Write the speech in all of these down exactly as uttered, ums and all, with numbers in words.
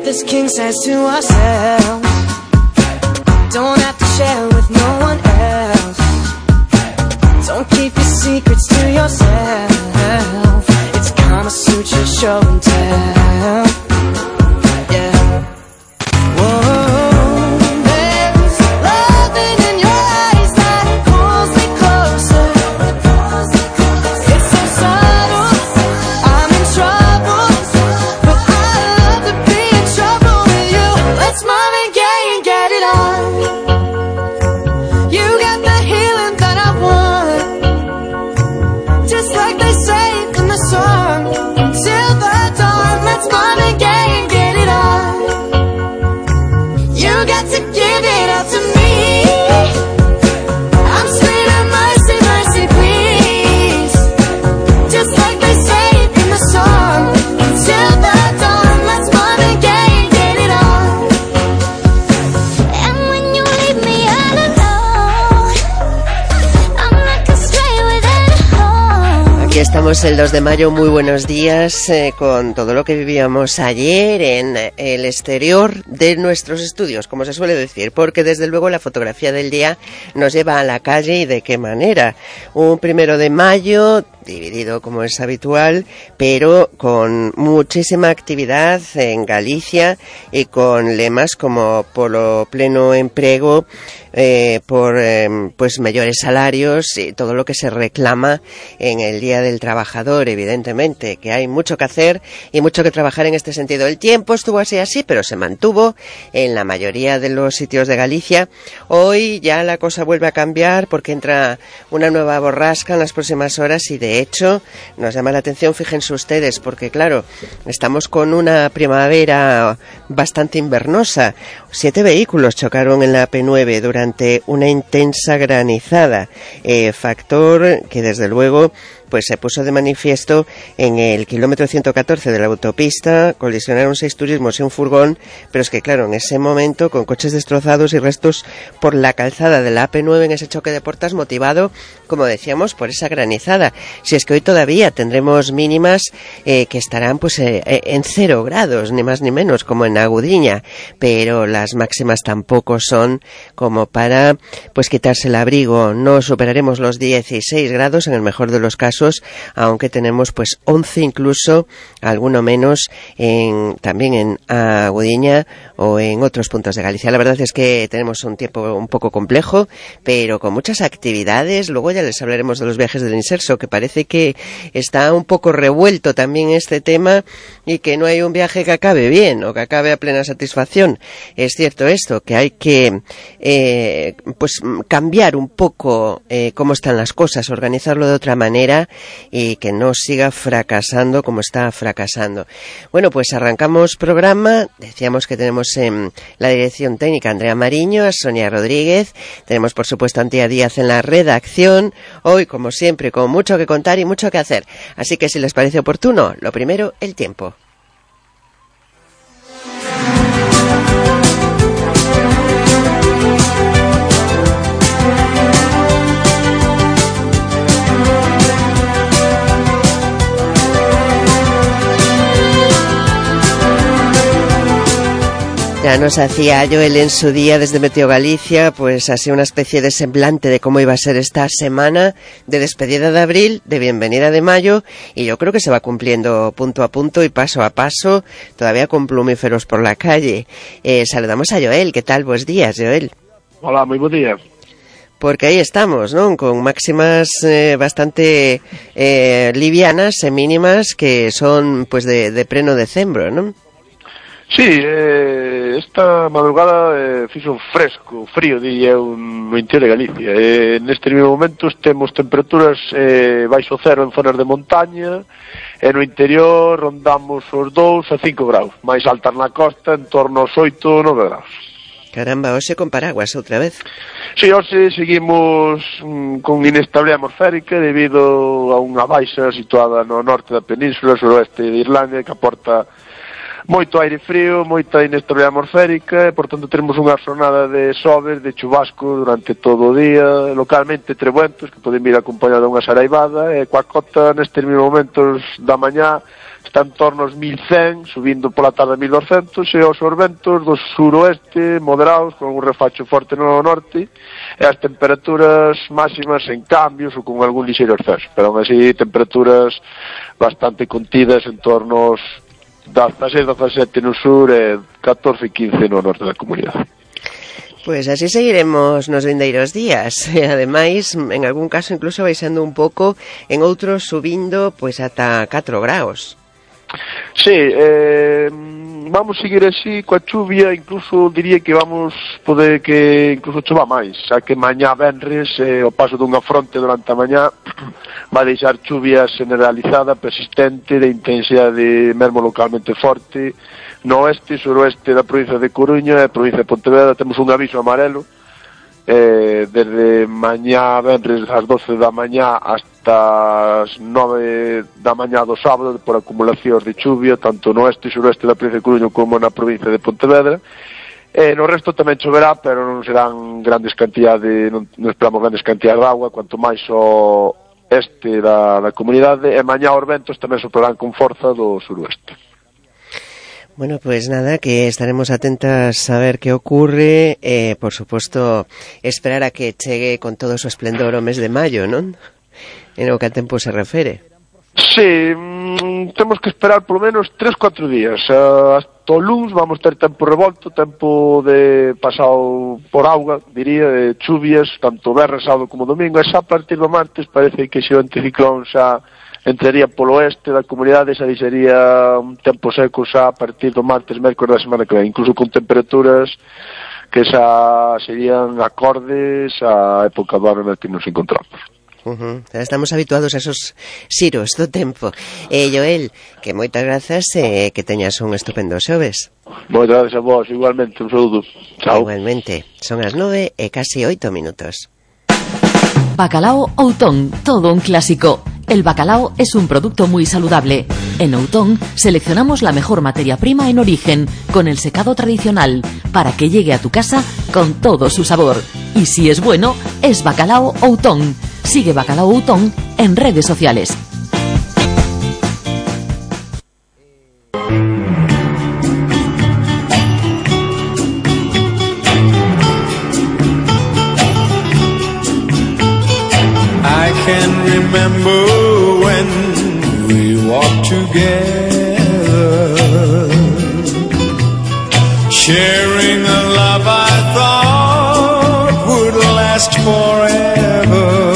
this king size to ourselves. Don't have to share with no one else. Don't keep your secrets to yourself. It's Kama Sutra show and tell. Yeah. Whoa, there's loving in your eyes that pulls me closer. It's so subtle, I'm in trouble, but I love to be in trouble with you. Let's Marvin Gaye and get it on. You got the healing that I want, just like they say in the song. Until the dawn, let's Marvin Gaye and get it on. You got to give it up to me. I'm screaming mercy, mercy, please. Just like they say in the song. Until the dawn, let's Marvin Gaye and get it on. And when you leave me all alone, I'm like a stray without a home. Aquí estamos el dos de mayo, muy buenos días, eh, con todo lo que vivíamos ayer en eh, el exterior de nuestros estudios, como se suele decir, porque desde luego la fotografía del día nos lleva a la calle, y de qué manera. Un primero de mayo dividido como es habitual, pero con muchísima actividad en Galicia y con lemas como polo pleno emprego, eh, por eh, pues mayores salarios y todo lo que se reclama en el Día del Trabajador. Evidentemente que hay mucho que hacer y mucho que trabajar en este sentido. El tiempo estuvo así así, pero se mantuvo en la mayoría de los sitios de Galicia. Hoy ya la cosa vuelve a cambiar porque entra una nueva borrasca en las próximas horas y de De hecho, nos llama la atención, fíjense ustedes, porque claro, estamos con una primavera bastante invernosa. Siete vehículos chocaron en la P nueve durante una intensa granizada, eh, factor que desde luego pues se puso de manifiesto en el kilómetro ciento catorce de la autopista. Colisionaron seis turismos y un furgón, pero es que claro, en ese momento, con coches destrozados y restos por la calzada de la A P nueve en ese choque de puertas motivado, como decíamos, por esa granizada. Si es que hoy todavía tendremos mínimas eh, que estarán pues eh, en cero grados, ni más ni menos, como en Agudiña, pero las máximas tampoco son como para pues quitarse el abrigo. No superaremos los dieciséis grados en el mejor de los casos, aunque tenemos pues once incluso, alguno menos en, también en Agudiña o en otros puntos de Galicia. La verdad es que tenemos un tiempo un poco complejo, pero con muchas actividades. Luego ya les hablaremos de los viajes del Inserso, que parece que está un poco revuelto también este tema y que no hay un viaje que acabe bien o que acabe a plena satisfacción. Es cierto esto, que hay que eh, pues cambiar un poco eh, cómo están las cosas, organizarlo de otra manera y que no siga fracasando como está fracasando. Bueno, pues arrancamos programa. Decíamos que tenemos en la dirección técnica a Andrea Mariño, a Sonia Rodríguez, tenemos por supuesto a Antía Díaz en la redacción. Hoy, como siempre, con mucho que contar y mucho que hacer, así que si les parece oportuno, lo primero, el tiempo. Ya nos hacía Joel en su día desde Meteo Galicia, pues así una especie de semblante de cómo iba a ser esta semana de despedida de abril, de bienvenida de mayo, y yo creo que se va cumpliendo punto a punto y paso a paso, todavía con plumíferos por la calle. Eh, saludamos a Joel. ¿Qué tal? Buenos días, Joel. Hola, muy buen día. Porque ahí estamos, ¿no? Con máximas eh, bastante eh, livianas e mínimas que son pues de, de pleno decembro, ¿no? Sí, eh, esta madrugada eh, fixo fresco, frío, diría un no interior de Galicia. Eh, nestes momentos temos temperaturas eh, baixo cero en zonas de montaña, e no interior rondamos os dous a cinco graus, máis altas na costa en torno aos oito, nove graus. Caramba, hoxe con paraguas outra vez. Sí, hoxe seguimos mm, con inestabilidade atmosférica debido a unha baixa situada no norte da península, suroeste de Irlanda, que aporta moito aire frío, moita inestabilidade atmosférica, e, por tanto, teremos unha xornada de sobes, de chubasco durante todo o día, localmente trebuentos, que poden vir acompañados de unha saraivada, e coa cota nestes momentos da mañá está en torno aos mil cen, subindo pola tarde a mil doscientos, e os ventos do suroeste moderados, con un refacho forte no norte, e as temperaturas máximas en cambios ou con algún lixeiro exceso, pero aún así temperaturas bastante contidas en torno aos dezaseis, dezasete no sur e catorce, quince no norte da comunidade. Pois así seguiremos nos vindeiros días, e ademais, en algún caso incluso baixando un pouco, en outros subindo pois ata catro graus. Sí, eh, vamos seguir así coa chuvia, incluso diría que vamos poder que incluso chova máis, xa que mañá venres eh, o paso dunha fronte durante a mañá vai deixar chuvia generalizada, persistente, de intensidade mesmo localmente forte no oeste e suroeste da provincia de Coruña e provincia de Pontevedra. Temos un aviso amarelo eh, desde mañá venres ás doce da mañá hasta as nove da mañá do sábado por acumulacións de chuvia tanto no oeste e suroeste da provincia de Coruña como na provincia de Pontevedra. E no resto tamén choverá, pero non serán grandes cantidades, non, non esperamos grandes cantidades de agua, cuanto máis o este da, da comunidade, e mañá os ventos tamén soplarán con forza do suroeste. Bueno, pues nada, que estaremos atentas a ver qué ocurre, eh, por supuesto, esperar a que chegue con todo su esplendor o mes de maio, non? En o que a tempo se refere. Sí, mm, temos que esperar polo menos tres, cuatro días. Uh, hasta o luns vamos ter tempo revolto, tempo de pasado por auga, diría, de chuvias, tanto berres, sábado como domingo, e xa a partir do martes parece que xe o anticiclón xa entraría polo oeste da comunidade, xa sería un tempo seco xa a partir do martes, mércores da semana que vem, incluso con temperaturas que xa serían acordes á época do ano na que nos encontramos. Uh-huh. Estamos habituados a esos xiros do tempo. Eh, Joel, que moitas grazas e eh, que teñas un estupendo xoves. Moitas grazas a vos, igualmente, un saúdo. Chao. Igualmente, son as nove e casi oito minutos. Bacalao Outón, todo un clásico. El bacalao es un producto muy saludable. En Outón seleccionamos la mejor materia prima en origen, con el secado tradicional, para que llegue a tu casa con todo su sabor. Y si es bueno, es Bacalao Outón. Sigue Bacalao Outón en redes sociales. I can remember when we walked together, sharing a love I thought would last forever.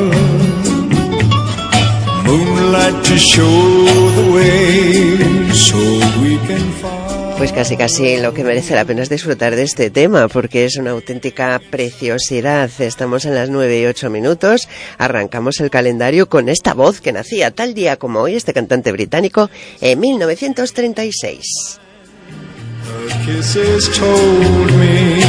Moonlight to show the way so we can find. Pues casi casi lo que merece la pena es disfrutar de este tema, porque es una auténtica preciosidad. Estamos en las nueve y ocho minutos, arrancamos el calendario con esta voz que nacía tal día como hoy, este cantante británico, en mil novecientos treinta y seis. Her kisses told me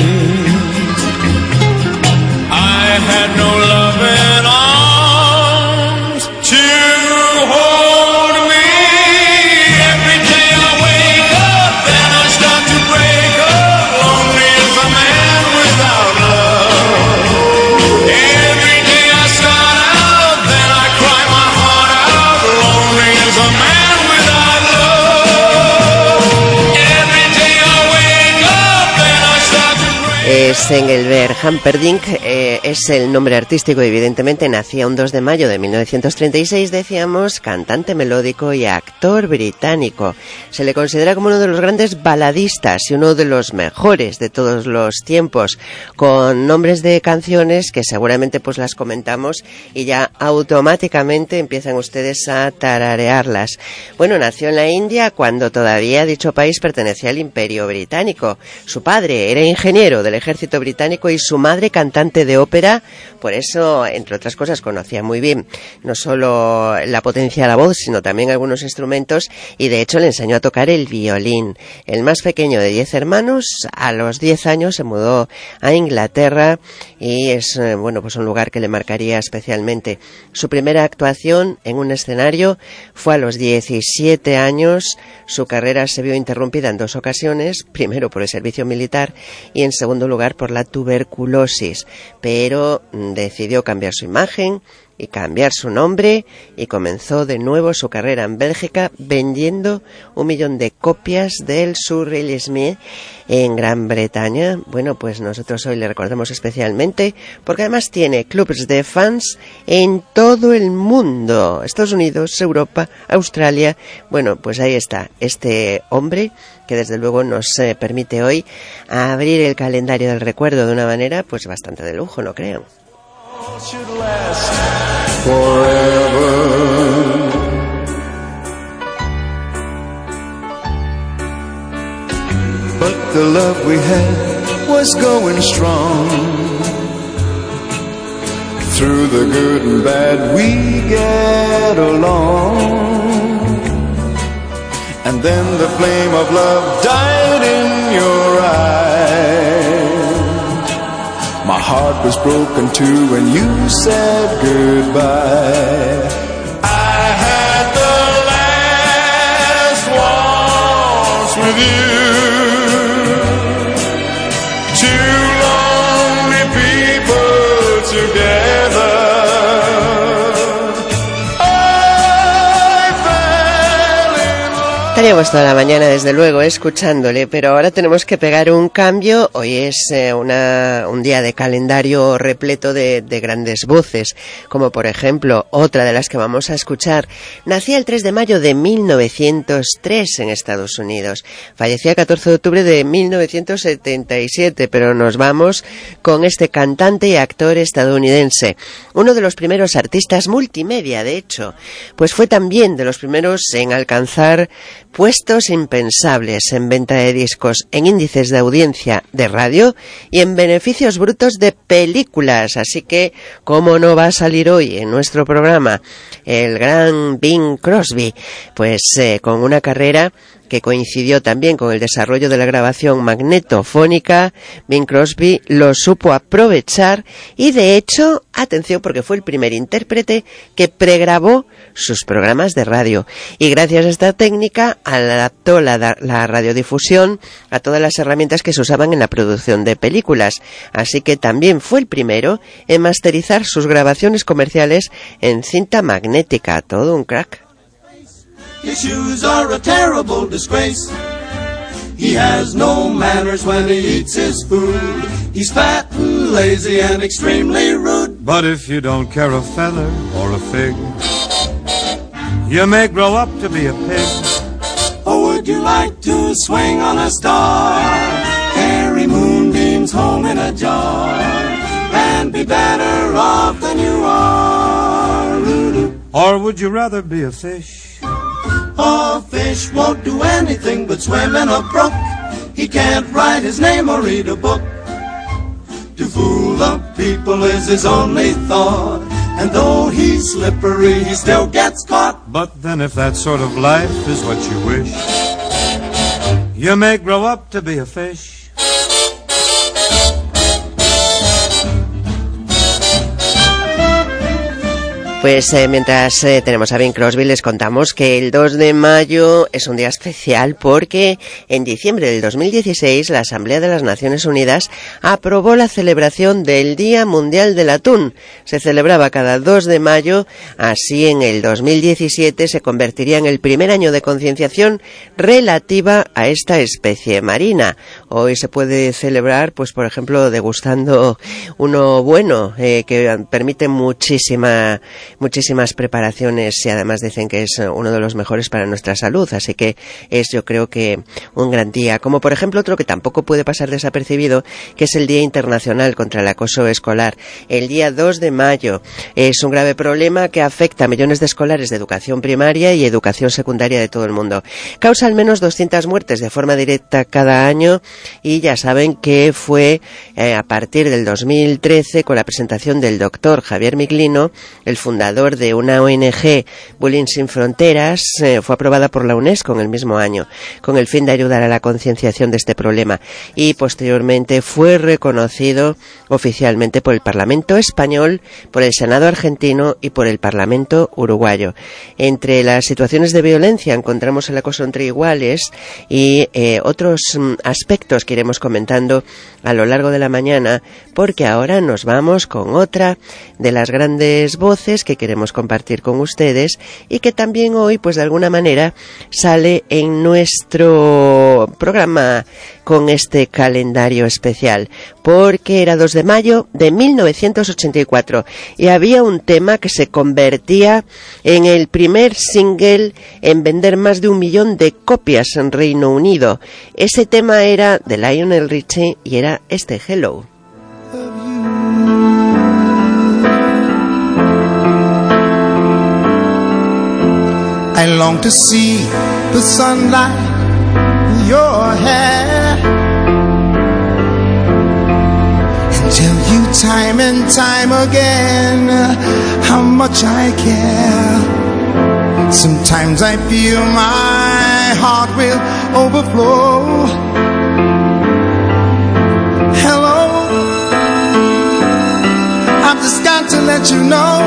I had no loving arms to hold me. Every day I wake up, then I start to break up. Lonely as a man without love. Every day I start out, then I cry my heart out. Lonely as a man without love. Every day I wake up, then I start to break up. Es Engelbert Humperdinck, eh, es el nombre artístico, evidentemente. Nacía un dos de mayo de mil novecientos treinta y seis, decíamos, cantante melódico y actor británico. Se le considera como uno de los grandes baladistas y uno de los mejores de todos los tiempos, con nombres de canciones que seguramente pues las comentamos y ya automáticamente empiezan ustedes a tararearlas. Bueno, nació en la India cuando todavía dicho país pertenecía al Imperio Británico. Su padre era ingeniero del ejército británico y su madre cantante de ópera, por eso, entre otras cosas, conocía muy bien no solo la potencia de la voz, sino también algunos instrumentos, y de hecho le enseñó a tocar el violín. El más pequeño de diez hermanos, a los diez años se mudó a Inglaterra y es, bueno, pues un lugar que le marcaría especialmente. Su primera actuación en un escenario fue a los diecisiete años. Su carrera se vio interrumpida en dos ocasiones, primero por el servicio militar y en segundo lugar por la tuberculosis, pero decidió cambiar su imagen y cambiar su nombre, y comenzó de nuevo su carrera en Bélgica vendiendo un millón de copias del Surrealisme en Gran Bretaña. Bueno, pues nosotros hoy le recordamos especialmente porque además tiene clubs de fans en todo el mundo, Estados Unidos, Europa, Australia. Bueno, pues ahí está este hombre que desde luego nos eh, permite hoy abrir el calendario del recuerdo de una manera pues bastante de lujo, ¿no creen? But the love we had was going strong. Through the good and bad we get along. And then the flame of love died in your eyes. My heart was broken too when you said goodbye. I had the last waltz with you. Estaríamos toda la mañana, desde luego, escuchándole, pero ahora tenemos que pegar un cambio. Hoy es eh, una, un día de calendario repleto de, de grandes voces, como por ejemplo, otra de las que vamos a escuchar. Nacía el tres de mayo de mil novecientos tres en Estados Unidos. Fallecía el catorce de octubre de mil novecientos setenta y siete, pero nos vamos con este cantante y actor estadounidense. Uno de los primeros artistas multimedia, de hecho, pues fue también de los primeros en alcanzar puestos impensables en venta de discos, en índices de audiencia de radio y en beneficios brutos de películas. Así que, ¿cómo no va a salir hoy en nuestro programa el gran Bing Crosby? Pues eh, con una carrera que coincidió también con el desarrollo de la grabación magnetofónica. Bing Crosby lo supo aprovechar y, de hecho, atención, porque fue el primer intérprete que pregrabó sus programas de radio. Y gracias a esta técnica adaptó la, la radiodifusión a todas las herramientas que se usaban en la producción de películas. Así que también fue el primero en masterizar sus grabaciones comerciales en cinta magnética. Todo un crack. His shoes are a terrible disgrace. He has no manners when he eats his food. He's fat and lazy and extremely rude. But if you don't care a feather or a fig, you may grow up to be a pig. Or would you like to swing on a star, carry moonbeams home in a jar, and be better off than you are? Or would you rather be a fish? A fish won't do anything but swim in a brook. He can't write his name or read a book. To fool the people is his only thought, and though he's slippery, he still gets caught. But then if that sort of life is what you wish, you may grow up to be a fish. Pues eh, mientras eh, tenemos a Bing Crosby, les contamos que el dos de mayo es un día especial porque en diciembre del dos mil dieciséis la Asamblea de las Naciones Unidas aprobó la celebración del Día Mundial del Atún. Se celebraba cada dos de mayo, así en el dos mil diecisiete se convertiría en el primer año de concienciación relativa a esta especie marina. Hoy se puede celebrar, pues por ejemplo, degustando uno bueno, eh, que permite muchísima... muchísimas preparaciones y además dicen que es uno de los mejores para nuestra salud, así que es, yo creo que un gran día. Como por ejemplo otro que tampoco puede pasar desapercibido, que es el Día Internacional contra el Acoso Escolar. El día dos de mayo es un grave problema que afecta a millones de escolares de educación primaria y educación secundaria de todo el mundo. Causa al menos doscientas muertes de forma directa cada año y ya saben que fue eh, a partir del dos mil trece con la presentación del doctor Javier Miglino, el fundador fundador de una O N Ge, Bullying Sin Fronteras, eh, fue aprobada por la UNESCO en el mismo año, con el fin de ayudar a la concienciación de este problema, y posteriormente fue reconocido oficialmente por el Parlamento español, por el Senado argentino y por el Parlamento uruguayo. Entre las situaciones de violencia encontramos el acoso entre iguales y eh, otros mm, aspectos que iremos comentando a lo largo de la mañana, porque ahora nos vamos con otra de las grandes voces que queremos compartir con ustedes y que también hoy, pues de alguna manera, sale en nuestro programa con este calendario especial, porque era dos de mayo de mil novecientos ochenta y cuatro y había un tema que se convertía en el primer single en vender más de un millón de copias en Reino Unido. Ese tema era de Lionel Richie y era este Hello. I long to see the sunlight in your hair and tell you time and time again how much I care. Sometimes I feel my heart will overflow. Hello, I've just got to let you know,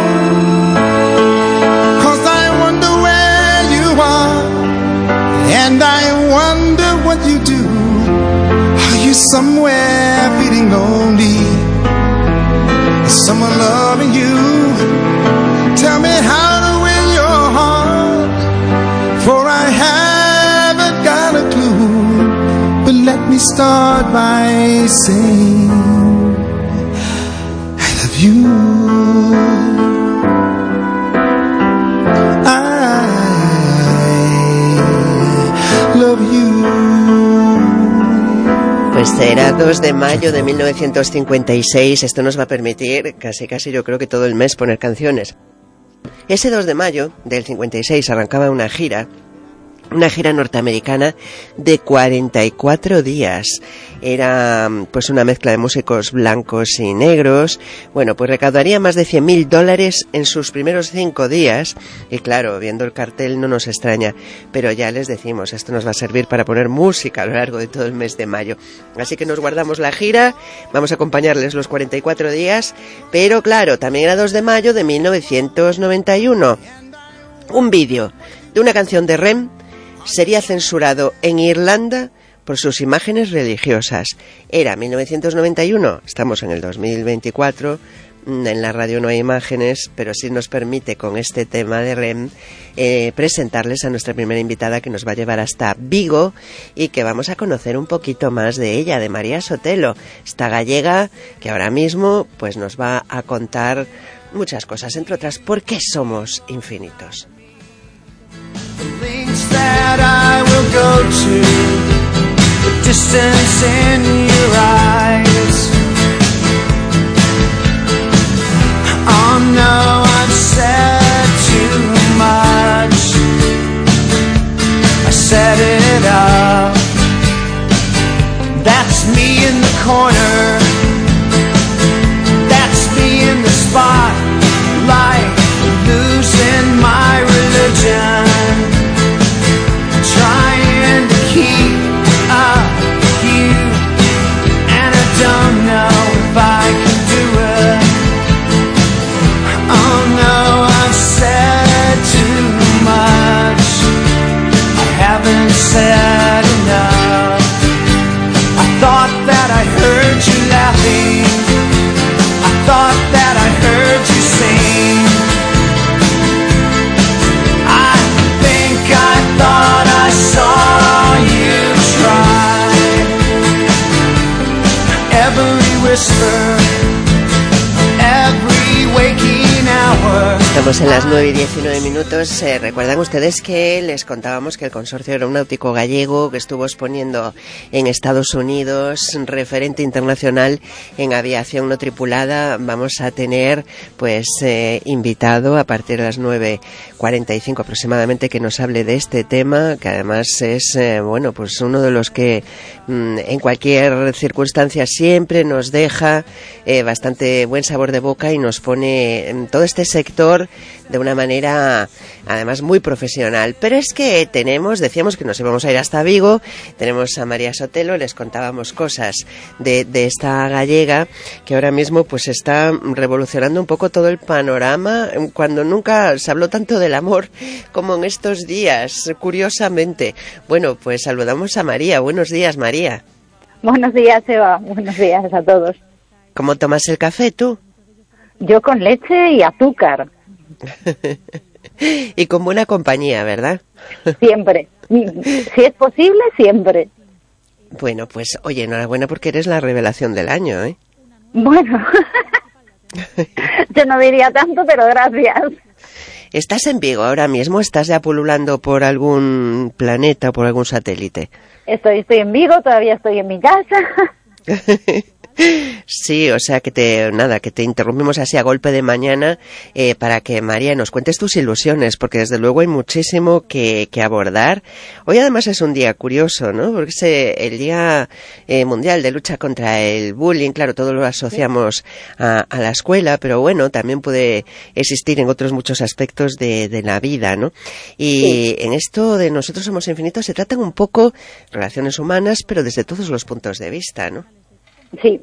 'cause I wonder where you are, and I wonder what you do. Are you somewhere feeling lonely? Is someone loving you? Tell me how to win your heart, for I haven't got a clue. But let me start by saying I love you. Pues era dos de mayo de mil novecientos cincuenta y seis. Esto nos va a permitir casi casi yo creo que todo el mes poner canciones. Ese dos de mayo del cincuenta y seis arrancaba una gira, una gira norteamericana de cuarenta y cuatro días. Era pues una mezcla de músicos blancos y negros. Bueno, pues recaudaría más de cien mil dólares en sus primeros cinco días. Y claro, viendo el cartel no nos extraña. Pero ya les decimos, esto nos va a servir para poner música a lo largo de todo el mes de mayo. Así que nos guardamos la gira, vamos a acompañarles los cuarenta y cuatro días. Pero claro, también era dos de mayo de mil novecientos noventa y uno. Un vídeo de una canción de Rem sería censurado en Irlanda por sus imágenes religiosas. Era mil novecientos noventa y uno, estamos en el dos mil veinticuatro, en la radio no hay imágenes, pero sí nos permite con este tema de Rem eh, presentarles a nuestra primera invitada, que nos va a llevar hasta Vigo y que vamos a conocer un poquito más de ella, de María Sotelo, esta gallega que ahora mismo pues nos va a contar muchas cosas, entre otras, ¿por qué somos infinitos? That I will go to, the distance in your eyes. Oh no, I've said too much, I set it up. That's me in the corner, that's me in the spotlight, losing my religion, trying to keep up with you, and I don't know if I can do it. Oh no, I've said too much, I haven't said enough. I thought that I heard you laughing, I thought that I heard you sing, I think I thought I saw you try. Every whisper, every waking hour. Estamos en las nueve y diecinueve minutos. Eh, Recuerdan ustedes que les contábamos que el Consorcio Aeronáutico Gallego, que estuvo exponiendo en Estados Unidos, referente internacional en aviación no tripulada, vamos a tener pues eh, invitado a partir de las nueve cuarenta y cinco aproximadamente, que nos hable de este tema, que además es eh, bueno pues uno de los que mm, en cualquier circunstancia siempre nos deja eh, bastante buen sabor de boca y nos pone en todo este sector de una manera además muy profesional. Pero es que tenemos, decíamos que nos íbamos a ir hasta Vigo, tenemos a María Sotelo, les contábamos cosas de, de esta gallega que ahora mismo pues está revolucionando un poco todo el panorama, cuando nunca se habló tanto del amor como en estos días, curiosamente. Bueno, pues saludamos a María. Buenos días, María. Buenos días, Eva. Buenos días a todos. ¿Cómo tomas el café tú? Yo con leche y azúcar. Y con buena compañía, ¿verdad? Siempre. Si es posible, siempre. Bueno, pues oye, enhorabuena porque eres la revelación del año, ¿eh? Bueno, yo no diría tanto, pero gracias. ¿Estás en Vigo ahora mismo? ¿Estás ya pululando por algún planeta o por algún satélite? Estoy, estoy en Vigo, todavía estoy en mi casa. Sí, o sea que te nada, que te interrumpimos así a golpe de mañana eh, para que María nos cuentes tus ilusiones, porque desde luego hay muchísimo que, que abordar. Hoy además es un día curioso, ¿no? Porque es eh, el Día eh, Mundial de Lucha contra el Bullying. Claro, todo lo asociamos a, a la escuela, pero bueno, también puede existir en otros muchos aspectos de, de la vida, ¿no? Y sí, en esto de Nosotros Somos Infinitos se tratan un poco relaciones humanas, pero desde todos los puntos de vista, ¿no? Sí.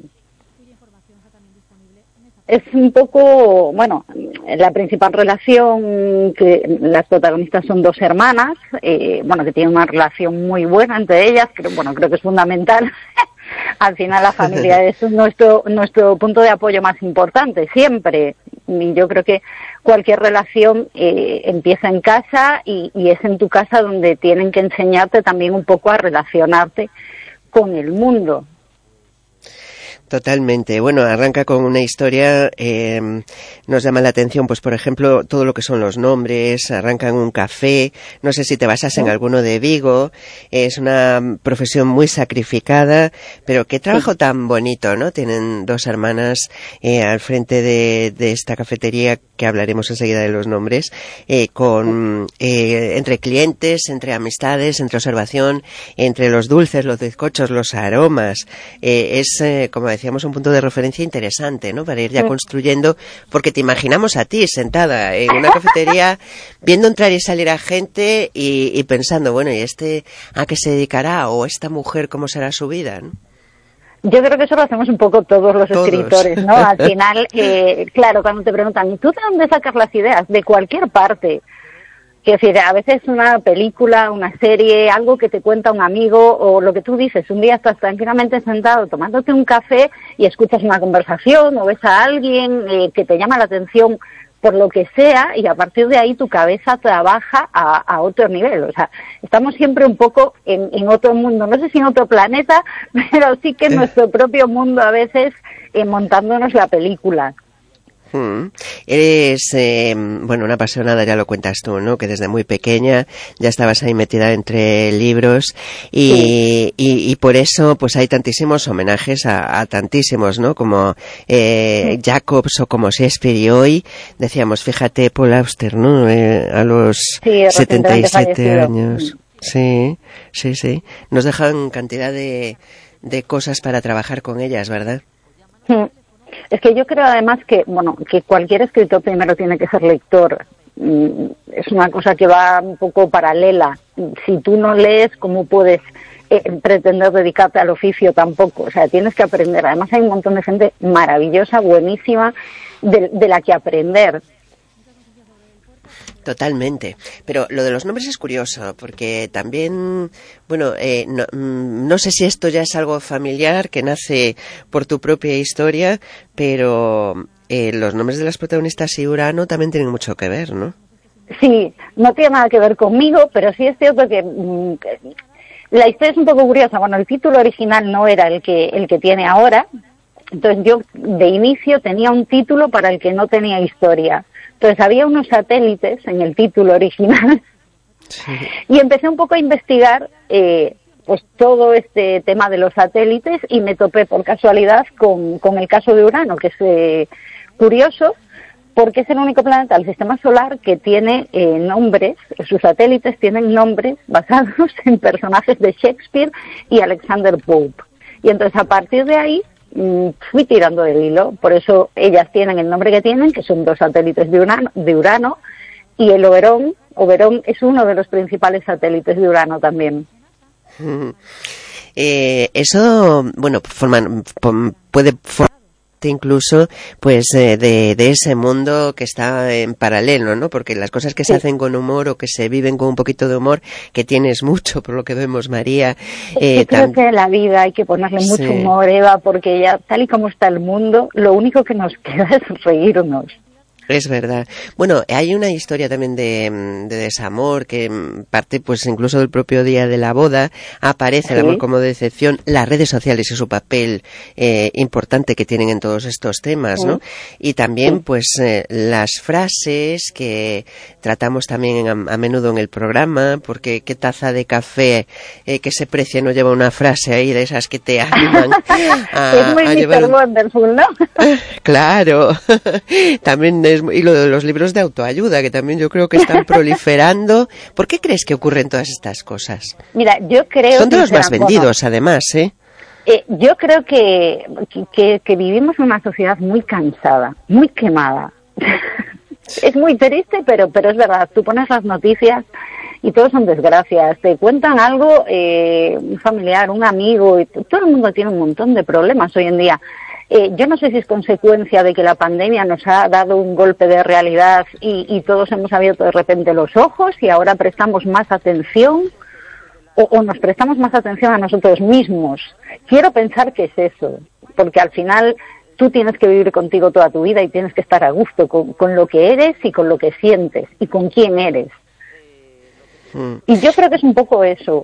Es un poco, bueno, la principal relación, que las protagonistas son dos hermanas, eh, bueno, que tienen una relación muy buena entre ellas, pero bueno, creo que es fundamental. Al final la familia es nuestro nuestro punto de apoyo más importante, siempre. Y yo creo que cualquier relación eh, empieza en casa y, y es en tu casa donde tienen que enseñarte también un poco a relacionarte con el mundo. Totalmente. Bueno, arranca con una historia, eh, nos llama la atención, pues por ejemplo, todo lo que son los nombres, arranca en un café, no sé si te basas en alguno de Vigo, es una profesión muy sacrificada, pero qué trabajo tan bonito, ¿no? Tienen dos hermanas eh, al frente de, de esta cafetería, que hablaremos enseguida de los nombres, eh, con eh, entre clientes, entre amistades, entre observación, entre los dulces, los bizcochos, los aromas, eh, es eh, como decíamos, un punto de referencia interesante, ¿no? Para ir ya construyendo, porque te imaginamos a ti sentada en una cafetería viendo entrar y salir a gente y, y pensando, bueno, ¿y este a qué se dedicará? ¿O esta mujer cómo será su vida? ¿No? Yo creo que eso lo hacemos un poco todos los todos. escritores, ¿no? Al final, eh, claro, cuando te preguntan, ¿y tú de dónde sacas las ideas? De cualquier parte. Quiero decir, a veces una película, una serie, algo que te cuenta un amigo o lo que tú dices, un día estás tranquilamente sentado tomándote un café y escuchas una conversación o ves a alguien eh, que te llama la atención por lo que sea y a partir de ahí tu cabeza trabaja a, a otro nivel. O sea, estamos siempre un poco en, en otro mundo, no sé si en otro planeta, pero sí que en nuestro propio mundo a veces eh, montándonos la película. Hmm. Eres, eh, bueno, una apasionada, ya lo cuentas tú, ¿no? Que desde muy pequeña ya estabas ahí metida entre libros y, sí. y, y por eso pues hay tantísimos homenajes a, a tantísimos, ¿no? Como eh, sí. Jacobs o como Shakespeare, y hoy decíamos, fíjate, Paul Auster, ¿no? Eh, a los sí, setenta y siete años. Sí, sí, sí. Nos dejan cantidad de, de cosas para trabajar con ellas, ¿verdad? Sí. Es que yo creo además que, bueno, que cualquier escritor primero tiene que ser lector. Es una cosa que va un poco paralela. Si tú no lees, ¿cómo puedes eh, pretender dedicarte al oficio tampoco? O sea, tienes que aprender. Además hay un montón de gente maravillosa, buenísima, de, de la que aprender. Totalmente, pero lo de los nombres es curioso, porque también, bueno, eh, no, no sé si esto ya es algo familiar, que nace por tu propia historia, pero eh, los nombres de las protagonistas y Urano también tienen mucho que ver, ¿no? Sí, no tiene nada que ver conmigo, pero sí es cierto que mmm, la historia es un poco curiosa. Bueno, el título original no era el que, el que tiene ahora, entonces yo de inicio tenía un título para el que no tenía historia. Entonces había unos satélites en el título original sí. y empecé un poco a investigar eh, pues todo este tema de los satélites y me topé por casualidad con, con el caso de Urano, que es eh, curioso porque es el único planeta del sistema solar que tiene eh, nombres, sus satélites tienen nombres basados en personajes de Shakespeare y Alexander Pope. Y entonces a partir de ahí mm, fui tirando del hilo. Por eso ellas tienen el nombre que tienen, que son dos satélites de Urano, de Urano y el Oberón, Oberón es uno de los principales satélites de Urano también. Eh, eso, bueno, forman, puede formar incluso pues eh, de, de ese mundo que está en paralelo, ¿no? Porque las cosas que sí. se hacen con humor o que se viven con un poquito de humor, que tienes mucho, por lo que vemos, María. Eh, Yo creo que en la vida hay que ponerle mucho sí. humor, Eva, porque ya tal y como está el mundo, lo único que nos queda es reírnos. Es verdad. Bueno, hay una historia también de, de desamor que parte pues incluso del propio día de la boda. Aparece ¿Sí? el amor como decepción, las redes sociales y su papel eh, importante que tienen en todos estos temas, ¿no? Y también pues eh, las frases que tratamos también a, a menudo en el programa, porque qué taza de café eh, que se precie no lleva una frase ahí de esas que te animan a, es muy a llevar... mister Wonderful, ¿no? Claro. También es y lo de los libros de autoayuda, que también yo creo que están proliferando. ¿Por qué crees que ocurren todas estas cosas? Mira, yo creo... Son de los más vendidos, además, ¿eh? Eh, yo creo que, que, que vivimos en una sociedad muy cansada, muy quemada. Es muy triste, pero, pero es verdad. Tú pones las noticias y todos son desgracias. Te cuentan algo, eh, un familiar, un amigo, y todo el mundo tiene un montón de problemas hoy en día. Eh, yo no sé si es consecuencia de que la pandemia nos ha dado un golpe de realidad y, y todos hemos abierto de repente los ojos y ahora prestamos más atención o, o nos prestamos más atención a nosotros mismos. Quiero pensar que es eso, porque al final tú tienes que vivir contigo toda tu vida y tienes que estar a gusto con, con lo que eres y con lo que sientes y con quién eres. Mm. Y yo creo que es un poco eso.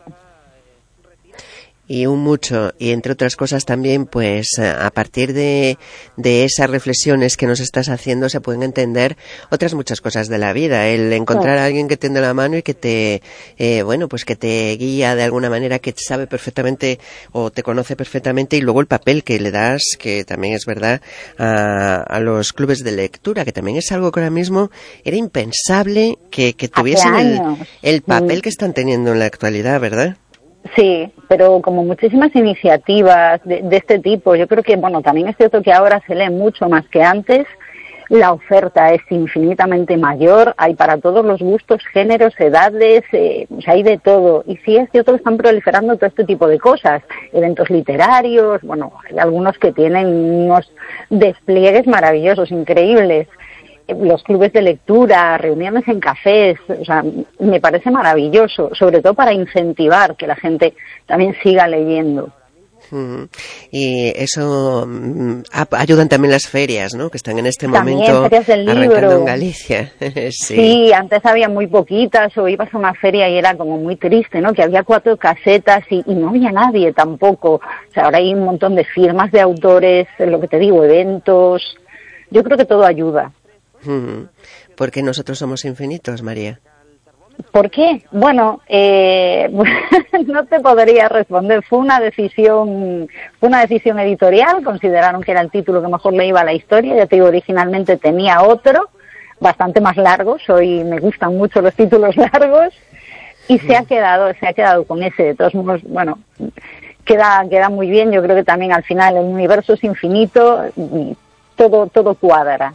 Y un mucho, y entre otras cosas también, pues a partir de, de esas reflexiones que nos estás haciendo se pueden entender otras muchas cosas de la vida. El encontrar a alguien que te dé la mano y que te, eh, bueno, pues que te guía de alguna manera, que sabe perfectamente o te conoce perfectamente, y luego el papel que le das, que también es verdad, a, a los clubes de lectura, que también es algo que ahora mismo era impensable que, que tuviesen el, el papel que están teniendo en la actualidad, ¿verdad? Sí, pero como muchísimas iniciativas de, de este tipo, yo creo que, bueno, también es cierto que ahora se lee mucho más que antes, la oferta es infinitamente mayor, hay para todos los gustos, géneros, edades, eh, o sea, hay de todo. Y sí es cierto que están proliferando todo este tipo de cosas, eventos literarios, bueno, hay algunos que tienen unos despliegues maravillosos, increíbles. Los clubes de lectura, reuniones en cafés, o sea, me parece maravilloso, sobre todo para incentivar que la gente también siga leyendo. Mm. Y eso mm, ayudan también las ferias, ¿no? Que están en este también momento ferias del arrancando libro. En Galicia. sí. sí, antes había muy poquitas, o ibas a una feria y era como muy triste, ¿no? Que había cuatro casetas y, y no había nadie tampoco. O sea, ahora hay un montón de firmas de autores, lo que te digo, eventos. Yo creo que todo ayuda. Porque nosotros somos infinitos, María. ¿Por qué? Bueno, eh, no te podría responder. Fue una decisión, fue una decisión editorial. Consideraron que era el título que mejor le iba a la historia. Ya te digo, originalmente tenía otro, bastante más largo. Soy, me gustan mucho los títulos largos y se ha quedado, se ha quedado con ese. De todos modos, bueno, queda, queda muy bien. Yo creo que también al final el universo es infinito y todo, todo cuadra.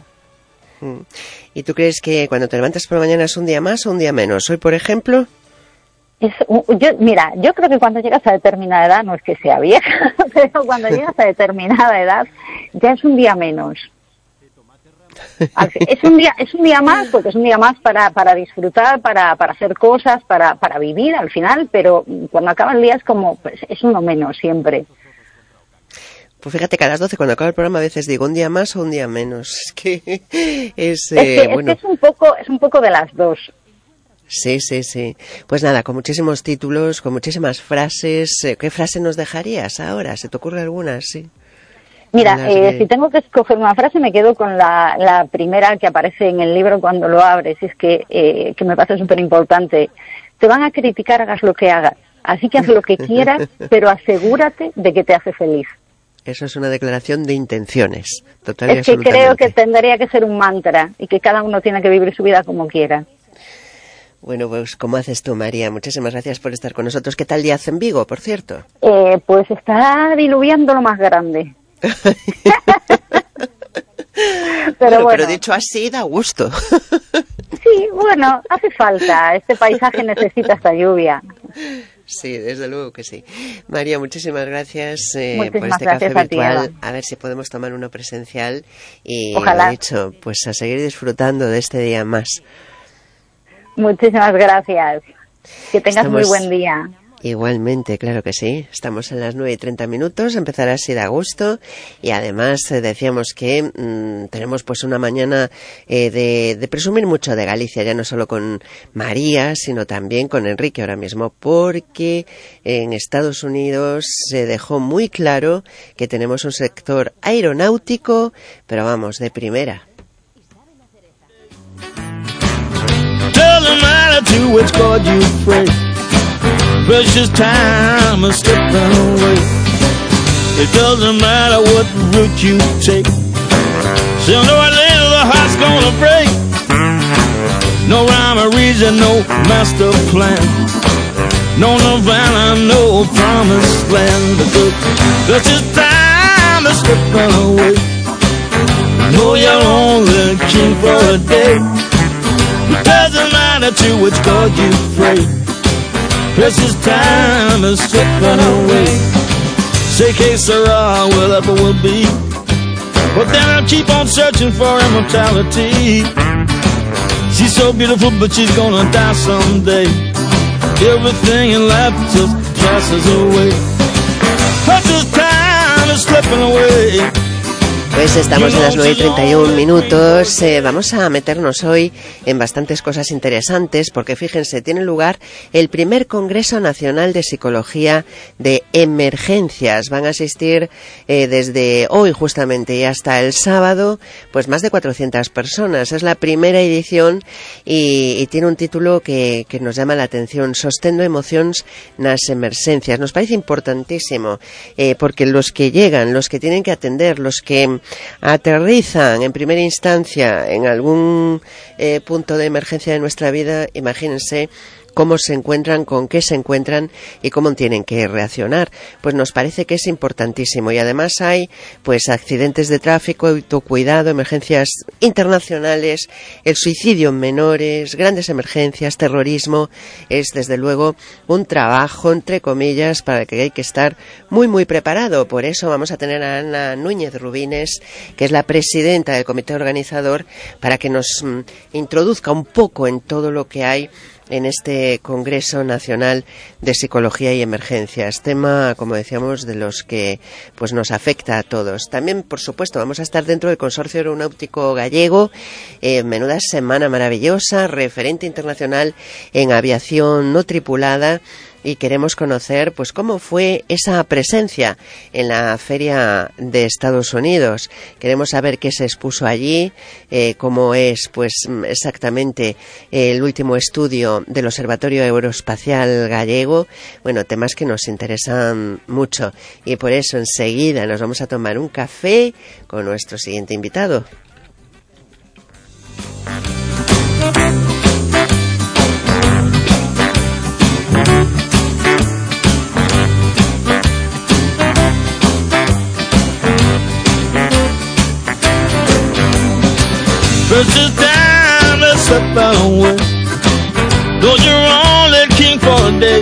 ¿Y tú crees que cuando te levantas por la mañana es un día más o un día menos? Hoy, por ejemplo... Es, yo, mira, yo creo que cuando llegas a determinada edad, no es que sea vieja, pero cuando llegas a determinada edad ya es un día menos. Es un día, es un día más, porque es un día más para, para disfrutar, para, para hacer cosas, para, para vivir al final, pero cuando acaba el día es como, pues, es uno menos siempre. Pues fíjate que a las doce, cuando acaba el programa, a veces digo un día más o un día menos. Es que es, eh, es, que, bueno. es, que es un poco, es un poco de las dos. Sí, sí, sí. Pues nada, con muchísimos títulos, con muchísimas frases. ¿Qué frase nos dejarías ahora? ¿Se te ocurre alguna? Sí. Mira, eh, de... si tengo que escoger una frase, me quedo con la, la primera que aparece en el libro cuando lo abres. Es que, eh, que me parece súper importante. Te van a criticar, hagas lo que hagas. Así que haz lo que quieras, pero asegúrate de que te hace feliz. Eso es una declaración de intenciones, total y es que creo que tendría que ser un mantra y que cada uno tiene que vivir su vida como quiera. Bueno, pues como haces tú, María, muchísimas gracias por estar con nosotros. ¿Qué tal día hace en Vigo, por cierto? Eh, pues está diluviando lo más grande. Pero bueno, bueno, pero dicho así da gusto. sí, bueno, hace falta. Este paisaje necesita esta lluvia. Sí, desde luego que sí. María, muchísimas gracias eh, Muchísimas por este gracias café a ti, virtual. Eva. A ver si podemos tomar uno presencial y, Ojalá. lo dicho, pues a seguir disfrutando de este día más. Muchísimas gracias. Que tengas Estamos- muy buen día. Igualmente, claro que sí. Estamos en las nueve y treinta minutos, empezará así de agosto y además eh, decíamos que mmm, tenemos pues una mañana eh, de, de presumir mucho de Galicia, ya no solo con María, sino también con Enrique ahora mismo, porque en Estados Unidos se dejó muy claro que tenemos un sector aeronáutico, pero vamos, de primera. Tell the matter to which God you pray. Precious time is slipping away. It doesn't matter what route you take. Sooner or later the heart's gonna break. No rhyme or reason, no master plan. No Nirvana, no promised land. The precious time is slipping away. Know you're only king for a day. It doesn't matter to which God you pray. Precious time is slipping away. Say, que sera, whatever will be. But then I'll keep on searching for immortality. She's so beautiful, but she's gonna die someday. Everything in life just passes away. Precious time is slipping away. Pues estamos en las nueve y treinta y un minutos. Eh, vamos a meternos hoy en bastantes cosas interesantes porque fíjense, tiene lugar el primer Congreso Nacional de Psicología de Emergencias. Van a asistir eh, desde hoy justamente y hasta el sábado pues más de cuatrocientas personas. Es la primera edición y, y tiene un título que, que nos llama la atención: Sostendo emocións nas emergencias. Nos parece importantísimo eh, porque los que llegan, los que tienen que atender, los que aterrizan en primera instancia en algún eh, punto de emergencia de nuestra vida, imagínense cómo se encuentran, con qué se encuentran y cómo tienen que reaccionar. Pues nos parece que es importantísimo y además hay pues accidentes de tráfico, autocuidado, emergencias internacionales, el suicidio en menores, grandes emergencias, terrorismo. Es desde luego un trabajo entre comillas para el que hay que estar muy muy preparado. Por eso vamos a tener a Ana Núñez Rubines, que es la presidenta del comité organizador, para que nos mm, introduzca un poco en todo lo que hay en este Congreso Nacional de Psicología y Emergencias, tema, como decíamos, de los que pues nos afecta a todos. También, por supuesto, vamos a estar dentro del Consorcio Aeronáutico Gallego, eh, menuda semana maravillosa, referente internacional en aviación no tripulada, y queremos conocer pues cómo fue esa presencia en la Feria de Estados Unidos. Queremos saber qué se expuso allí, eh, cómo es pues exactamente el último estudio del Observatorio Aeroespacial Gallego. Bueno, temas que nos interesan mucho y por eso enseguida nos vamos a tomar un café con nuestro siguiente invitado. Precious time is slipping away. Though you're only king for a day.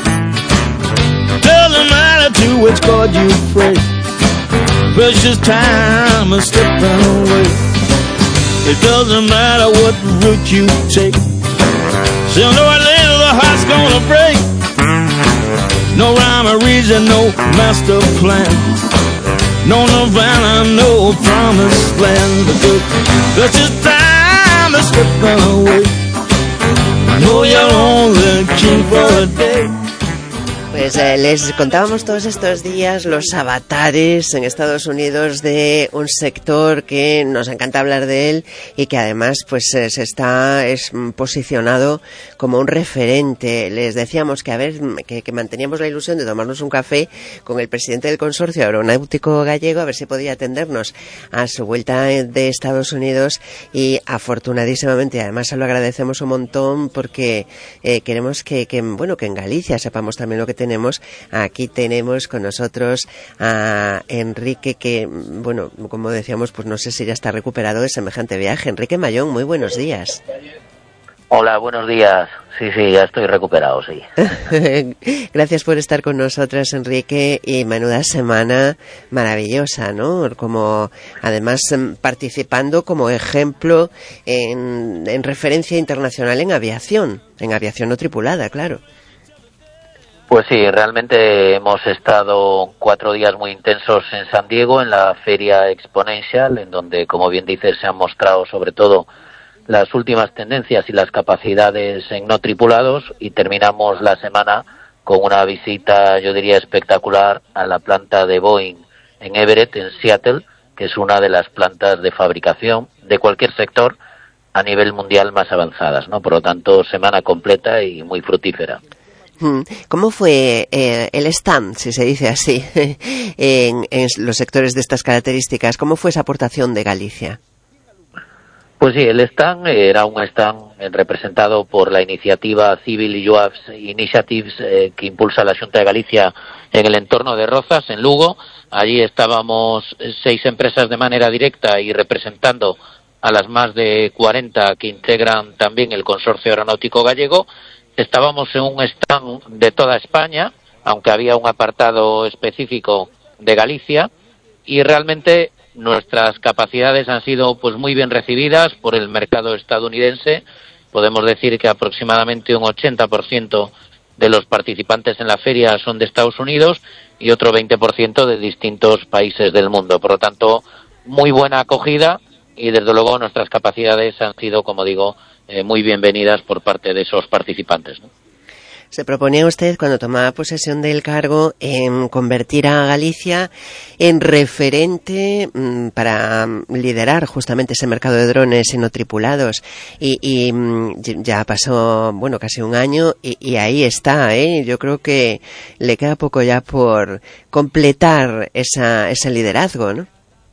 Doesn't matter to which God you pray. Precious time is slipping away. It doesn't matter what route you take. Sooner or later the heart's gonna break. No rhyme or reason, no master plan. No Nirvana, no promised land. But just time is slipping away. I know you're only king for a day. Pues eh, les contábamos todos estos días los avatares en Estados Unidos de un sector que nos encanta hablar de él y que además pues eh, se está es, posicionado como un referente. Les decíamos que a ver que, que manteníamos la ilusión de tomarnos un café con el presidente del Consorcio Aeronáutico Gallego, a ver si podía atendernos a su vuelta de Estados Unidos, y afortunadísimamente además se lo agradecemos un montón porque eh, queremos que, que bueno que en Galicia sepamos también lo que tenemos tenemos, aquí tenemos con nosotros a Enrique, que, bueno, como decíamos, pues no sé si ya está recuperado de semejante viaje. Enrique Mayón, muy buenos días. Hola, buenos días. Sí, sí, ya estoy recuperado, sí. Gracias por estar con nosotras, Enrique, y menuda semana maravillosa, ¿no? Como, además, participando como ejemplo en, en referencia internacional en aviación, en aviación no tripulada, claro. Pues sí, realmente hemos estado cuatro días muy intensos en San Diego, en la Feria Exponential, en donde, como bien dices, se han mostrado sobre todo las últimas tendencias y las capacidades en no tripulados, y terminamos la semana con una visita, yo diría, espectacular a la planta de Boeing en Everett, en Seattle, que es una de las plantas de fabricación de cualquier sector a nivel mundial más avanzadas, ¿no? Por lo tanto, semana completa y muy fructífera. ¿Cómo fue eh, el stand, si se dice así, en, en los sectores de estas características? ¿Cómo fue esa aportación de Galicia? Pues sí, el stand era un stand representado por la iniciativa Civil UAVs Initiatives eh, que impulsa la Xunta de Galicia en el entorno de Rozas, en Lugo. Allí estábamos seis empresas de manera directa y representando a las más de cuarenta que integran también el Consorcio Aeronáutico Gallego. Estábamos en un stand de toda España, aunque había un apartado específico de Galicia, y realmente nuestras capacidades han sido pues muy bien recibidas por el mercado estadounidense. Podemos decir que aproximadamente un ochenta por ciento de los participantes en la feria son de Estados Unidos y otro veinte por ciento de distintos países del mundo. Por lo tanto, muy buena acogida y desde luego nuestras capacidades han sido, como digo, eh, muy bienvenidas por parte de esos participantes, ¿no? Se proponía usted, cuando tomaba posesión del cargo, en convertir a Galicia en referente mmm, para liderar justamente ese mercado de drones y no tripulados. Y, y mmm, ya pasó, bueno, casi un año y, y ahí está, ¿eh? Yo creo que le queda poco ya por completar esa, ese liderazgo, ¿no?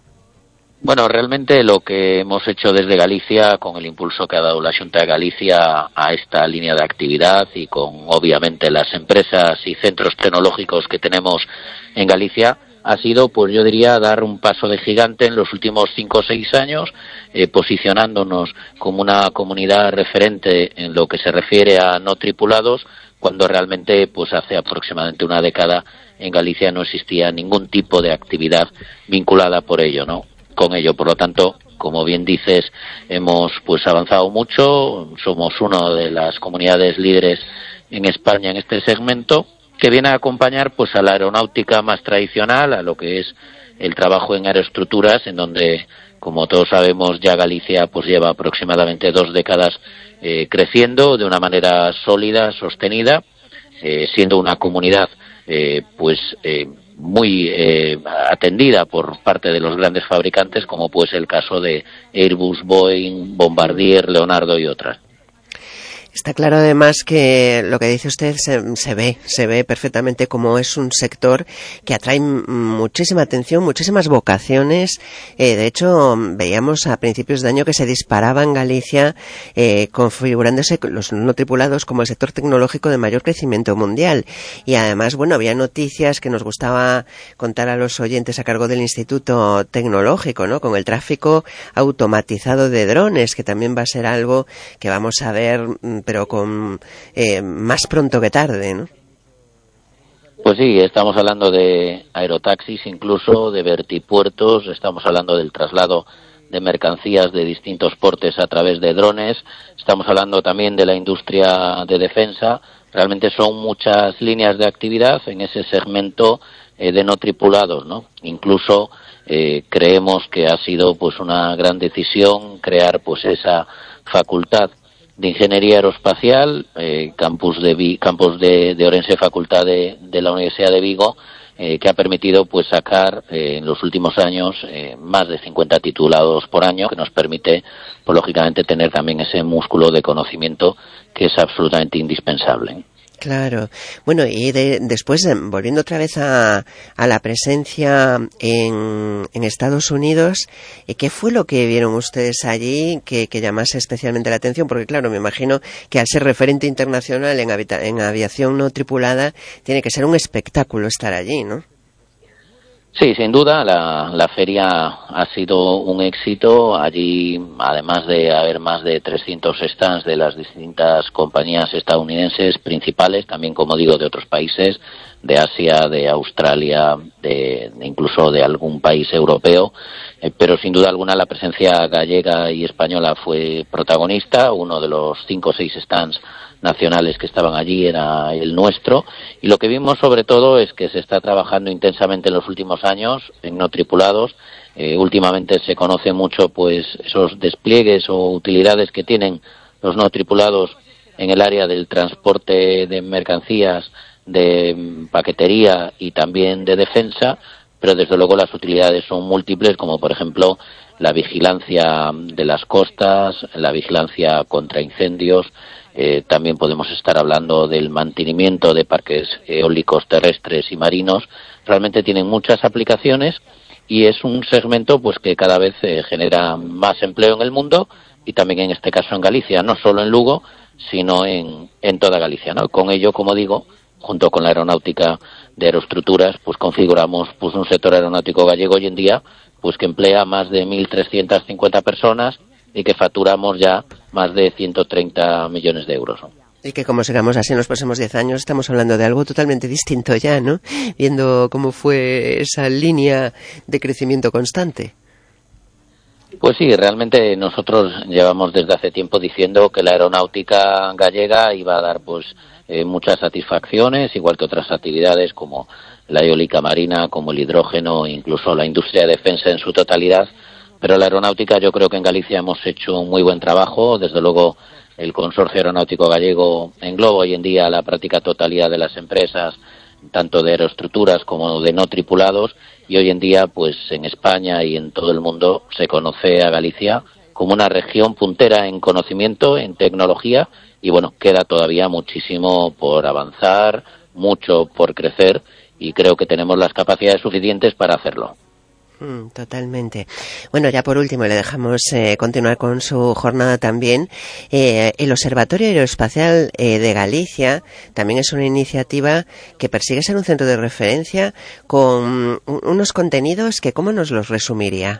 Bueno, realmente lo que hemos hecho desde Galicia, con el impulso que ha dado la Xunta de Galicia a esta línea de actividad y con, obviamente, las empresas y centros tecnológicos que tenemos en Galicia, ha sido, pues yo diría, dar un paso de gigante en los últimos cinco o seis años, eh, posicionándonos como una comunidad referente en lo que se refiere a no tripulados, cuando realmente, pues hace aproximadamente una década, en Galicia no existía ningún tipo de actividad vinculada por ello, ¿no? con ello. Por lo tanto, como bien dices, hemos pues avanzado mucho, somos una de las comunidades líderes en España en este segmento, que viene a acompañar pues a la aeronáutica más tradicional, a lo que es el trabajo en aeroestructuras, en donde, como todos sabemos, ya Galicia pues lleva aproximadamente dos décadas eh, creciendo de una manera sólida, sostenida, eh, siendo una comunidad eh, pues eh, muy eh, atendida por parte de los grandes fabricantes, como pues el caso de Airbus, Boeing, Bombardier, Leonardo y otras. Está claro además que lo que dice usted se, se ve, se ve perfectamente como es un sector que atrae muchísima atención, muchísimas vocaciones. Eh, de hecho, veíamos a principios de año que se disparaba en Galicia, eh, configurándose los no tripulados como el sector tecnológico de mayor crecimiento mundial. Y además, bueno, había noticias que nos gustaba contar a los oyentes a cargo del Instituto Tecnológico, ¿no? Con el tráfico automatizado de drones, que también va a ser algo que vamos a ver, pero con eh, más pronto que tarde, ¿no? Pues sí, estamos hablando de aerotaxis, incluso de vertipuertos, estamos hablando del traslado de mercancías de distintos portes a través de drones, estamos hablando también de la industria de defensa. Realmente son muchas líneas de actividad en ese segmento eh, de no tripulados, ¿no? Incluso eh, creemos que ha sido pues una gran decisión crear pues esa facultad de Ingeniería Aeroespacial, eh, campus de Vi, campus de, de Orense, Facultad de, de la Universidad de Vigo, eh, que ha permitido pues sacar eh, en los últimos años eh, más de cincuenta titulados por año, que nos permite, pues lógicamente, tener también ese músculo de conocimiento que es absolutamente indispensable. Claro. Bueno, y de, después, volviendo otra vez a, a la presencia en, en Estados Unidos, ¿qué fue lo que vieron ustedes allí que, que llamase especialmente la atención? Porque claro, me imagino que al ser referente internacional en, habita, en aviación no tripulada, tiene que ser un espectáculo estar allí, ¿no? Sí, sin duda, la, la feria ha sido un éxito. Allí, además de haber más de trescientos stands de las distintas compañías estadounidenses principales, también, como digo, de otros países, de Asia, de Australia, de, de incluso de algún país europeo, eh, pero sin duda alguna la presencia gallega y española fue protagonista. Uno de los cinco o seis stands nacionales que estaban allí era el nuestro, y lo que vimos sobre todo es que se está trabajando intensamente en los últimos años en no tripulados. Eh, últimamente se conoce mucho pues esos despliegues o utilidades que tienen los no tripulados en el área del transporte de mercancías, de paquetería y también de defensa, pero desde luego las utilidades son múltiples, como por ejemplo la vigilancia de las costas, la vigilancia contra incendios. Eh, también podemos estar hablando del mantenimiento de parques eólicos terrestres y marinos. Realmente tienen muchas aplicaciones y es un segmento pues que cada vez eh, genera más empleo en el mundo, y también en este caso en Galicia, no solo en Lugo, sino en, en toda Galicia, ¿no? Con ello, como digo, junto con la aeronáutica de aeroestructuras, pues configuramos pues un sector aeronáutico gallego hoy en día pues que emplea más de mil trescientas cincuenta personas y que facturamos ya más de ciento treinta millones de euros. Y que como sigamos así en los próximos diez años, estamos hablando de algo totalmente distinto ya, ¿no? Viendo cómo fue esa línea de crecimiento constante. Pues sí, realmente nosotros llevamos desde hace tiempo diciendo que la aeronáutica gallega iba a dar pues eh, muchas satisfacciones, igual que otras actividades como la eólica marina, como el hidrógeno, incluso la industria de defensa en su totalidad. Pero la aeronáutica, yo creo que en Galicia hemos hecho un muy buen trabajo. Desde luego, el Consorcio Aeronáutico Gallego engloba hoy en día la práctica totalidad de las empresas, tanto de aeroestructuras como de no tripulados, y hoy en día, pues en España y en todo el mundo se conoce a Galicia como una región puntera en conocimiento, en tecnología, y bueno, queda todavía muchísimo por avanzar, mucho por crecer, y creo que tenemos las capacidades suficientes para hacerlo. Mm, totalmente. Bueno, ya por último le dejamos eh, continuar con su jornada también. Eh, el Observatorio Aeroespacial eh, de Galicia también es una iniciativa que persigue ser un centro de referencia con unos contenidos que, ¿cómo nos los resumiría?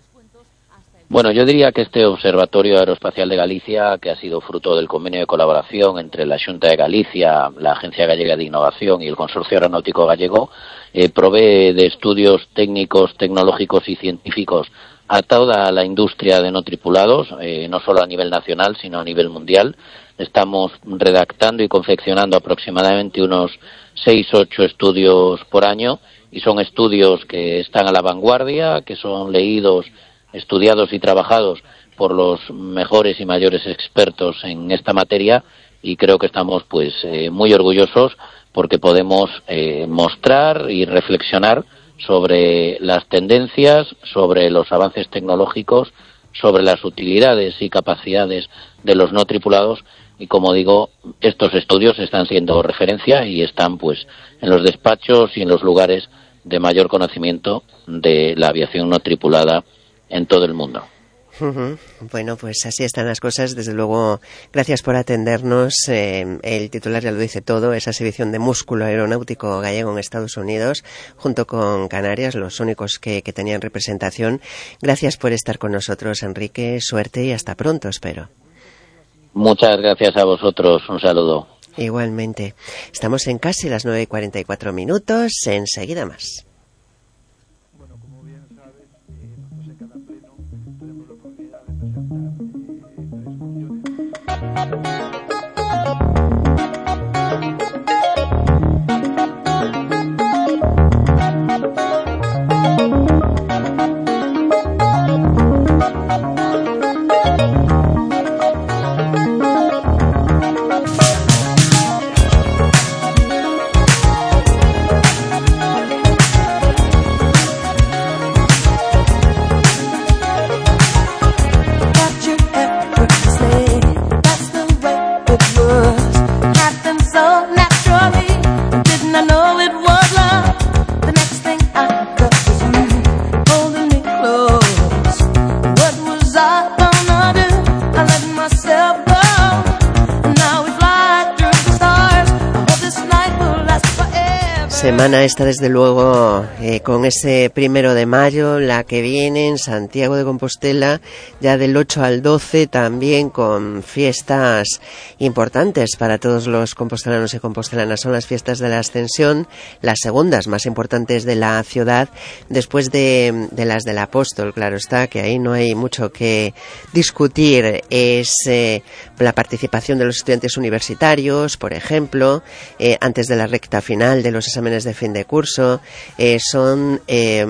Bueno, yo diría que este Observatorio Aeroespacial de Galicia, que ha sido fruto del convenio de colaboración entre la Xunta de Galicia, la Agencia Gallega de Innovación y el Consorcio Aeronáutico Gallego, eh, provee de estudios técnicos, tecnológicos y científicos a toda la industria de no tripulados, eh, no solo a nivel nacional, sino a nivel mundial. Estamos redactando y confeccionando aproximadamente unos seis u ocho estudios por año, y son estudios que están a la vanguardia, que son leídos, estudiados y trabajados por los mejores y mayores expertos en esta materia, y creo que estamos pues eh, muy orgullosos porque podemos eh, mostrar y reflexionar sobre las tendencias, sobre los avances tecnológicos, sobre las utilidades y capacidades de los no tripulados, y como digo, estos estudios están siendo referencia y están pues en los despachos y en los lugares de mayor conocimiento de la aviación no tripulada en todo el mundo. Uh-huh. Bueno, pues así están las cosas. Desde luego, gracias por atendernos. Eh, el titular ya lo dice todo, esa exhibición de músculo aeronáutico gallego en Estados Unidos, junto con Canarias, los únicos que, que tenían representación. Gracias por estar con nosotros, Enrique. Suerte y hasta pronto, espero. Muchas gracias a vosotros. Un saludo. Igualmente. Estamos en casi las nueve y cuarenta y cuatro minutos. Enseguida más. Semana esta, desde luego, eh, con ese primero de mayo, la que viene en Santiago de Compostela, ya del ocho al doce, también con fiestas importantes para todos los compostelanos y compostelanas. Son las fiestas de la Ascensión, las segundas más importantes de la ciudad, después de, de las del Apóstol, claro está, que ahí no hay mucho que discutir. Es eh, la participación de los estudiantes universitarios, por ejemplo, eh, antes de la recta final de los exámenes de fin de curso, eh, son eh,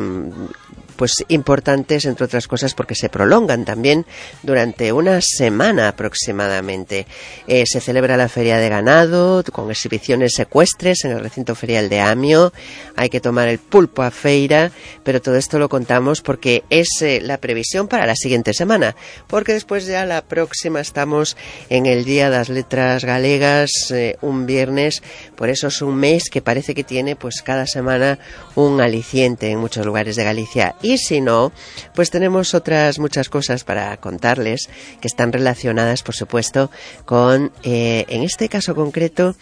pues importantes, entre otras cosas, porque se prolongan también durante una semana aproximadamente. Eh, se celebra la Feria de Ganado con exhibiciones ecuestres en el recinto ferial de Amio. Hay que tomar el pulpo a feira, pero todo esto lo contamos porque es eh, la previsión para la siguiente semana, porque después ya la próxima estamos en el Día de las Letras Galegas, eh, un viernes. Por eso es un mes que parece que tiene pues cada semana un aliciente en muchos lugares de Galicia. Y si no, pues tenemos otras muchas cosas para contarles que están relacionadas, por supuesto, con, eh, en este caso concreto,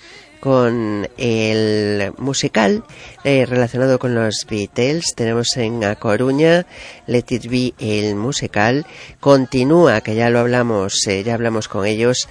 con el musical eh, relacionado con los Beatles. Tenemos en A Coruña Let It Be, el musical. Continúa, que ya lo hablamos, eh, ya hablamos con ellos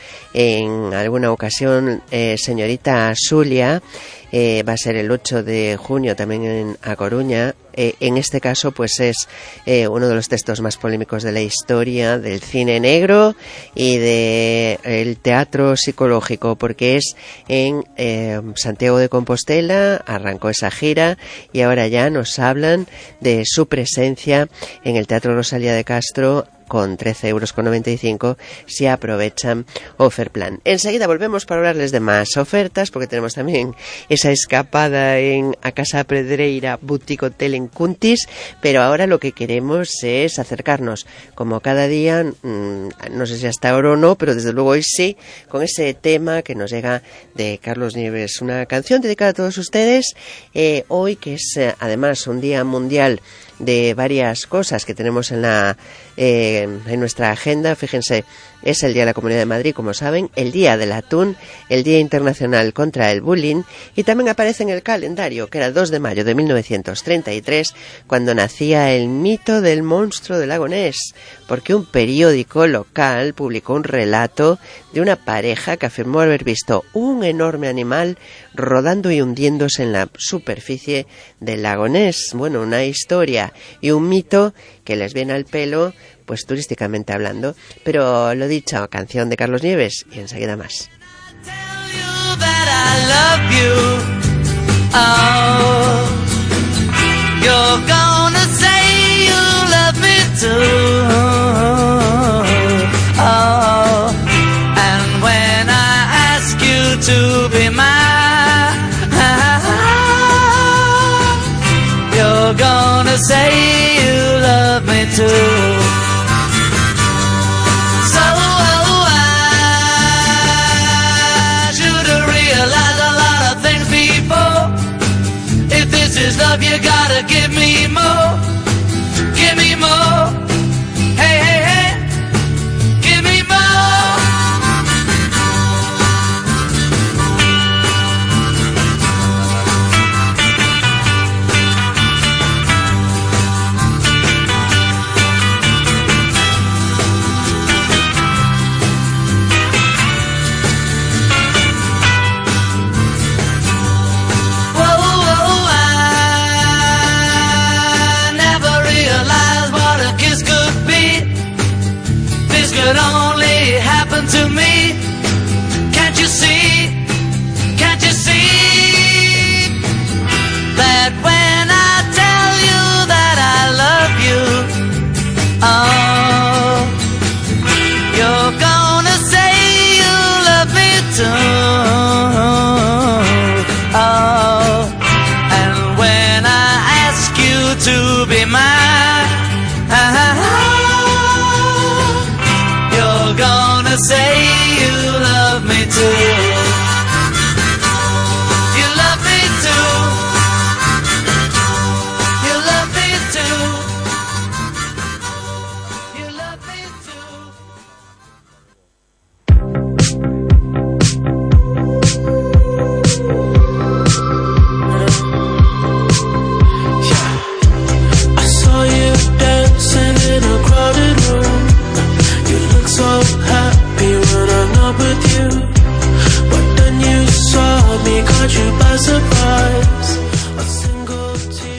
en alguna ocasión, eh, señorita Zulia. Eh, va a ser el ocho de junio también en A Coruña. Eh, en este caso pues es eh, uno de los textos más polémicos de la historia del cine negro y de el teatro psicológico, porque es en eh, Santiago de Compostela. Arrancó esa gira y ahora ya nos hablan de su presencia en el Teatro Rosalía de Castro con trece euros con noventa y cinco si aprovechan Offerplan. Enseguida volvemos para hablarles de más ofertas, porque tenemos también esa escapada en a Casa Pedreira Boutique Hotel en Cuntis, pero ahora lo que queremos es acercarnos, como cada día, mmm, no sé si hasta ahora o no, pero desde luego hoy sí, con ese tema que nos llega de Carlos Nieves, una canción dedicada a todos ustedes, eh, hoy que es eh, además un día mundial de varias cosas que tenemos en la eh, en nuestra agenda. Fíjense, es el Día de la Comunidad de Madrid, como saben, el Día del Atún, el Día Internacional contra el Bullying, y también aparece en el calendario que era el dos de mayo de mil novecientos treinta y tres, cuando nacía el mito del monstruo del lago Ness, porque un periódico local publicó un relato de una pareja que afirmó haber visto un enorme animal rodando y hundiéndose en la superficie del lago Ness. Bueno, una historia y un mito que les viene al pelo, pues turísticamente hablando. Pero lo dicho, canción de Carlos Nieves y enseguida más. To be mine, you're gonna say you love me too. So oh, I should have realized a lot of things before. If this is love, you gotta give me more, give me more. Hey, hey, hey, give me more.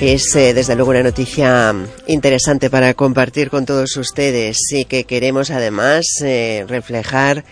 Es eh, desde luego una noticia interesante para compartir con todos ustedes y que queremos además eh, reflejar